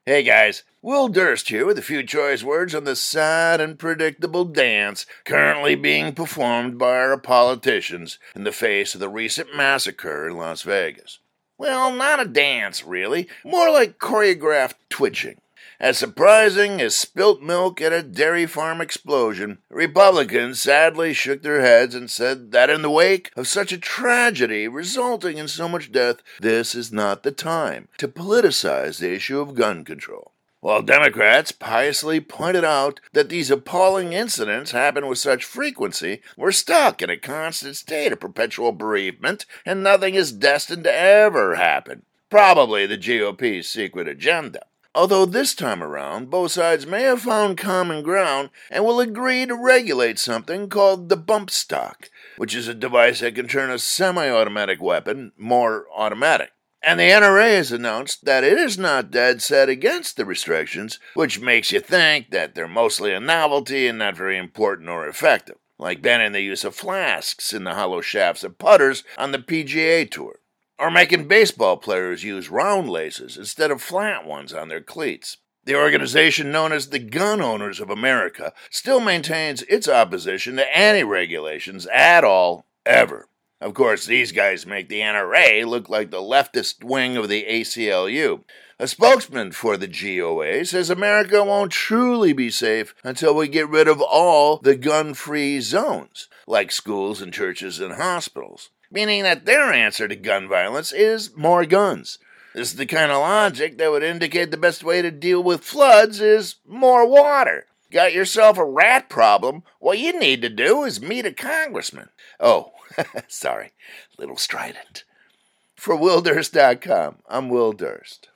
Hey guys, Will Durst here with a few choice words on the sad and predictable dance currently being performed by our politicians in the face of the recent massacre in Las Vegas. Well, not a dance, really, more like choreographed twitching. As surprising as spilt milk at a dairy farm explosion, Republicans sadly shook their heads and said that in the wake of such a tragedy resulting in so much death, this is not the time to politicize the issue of gun control. While Democrats piously pointed out that these appalling incidents happen with such frequency, we're stuck in a constant state of perpetual bereavement, and nothing is destined to ever happen. Probably the GOP's secret agenda. Although this time around, both sides may have found common ground and will agree to regulate something called the bump stock, which is a device that can turn a semi-automatic weapon more automatic. And the NRA has announced that it is not dead set against the restrictions, which makes you think that they're mostly a novelty and not very important or effective, like banning the use of flasks in the hollow shafts of putters on the PGA Tour, or making baseball players use round laces instead of flat ones on their cleats. The organization known as the Gun Owners of America still maintains its opposition to any regulations at all, ever. Of course, these guys make the NRA look like the leftist wing of the ACLU. A spokesman for the GOA says America won't truly be safe until we get rid of all the gun-free zones, like schools and churches and hospitals, meaning that their answer to gun violence is more guns. This is the kind of logic that would indicate the best way to deal with floods is more water. Got yourself a rat problem? What you need to do is meet a congressman. Oh, sorry, little strident. For WillDurst.com, I'm Will Durst.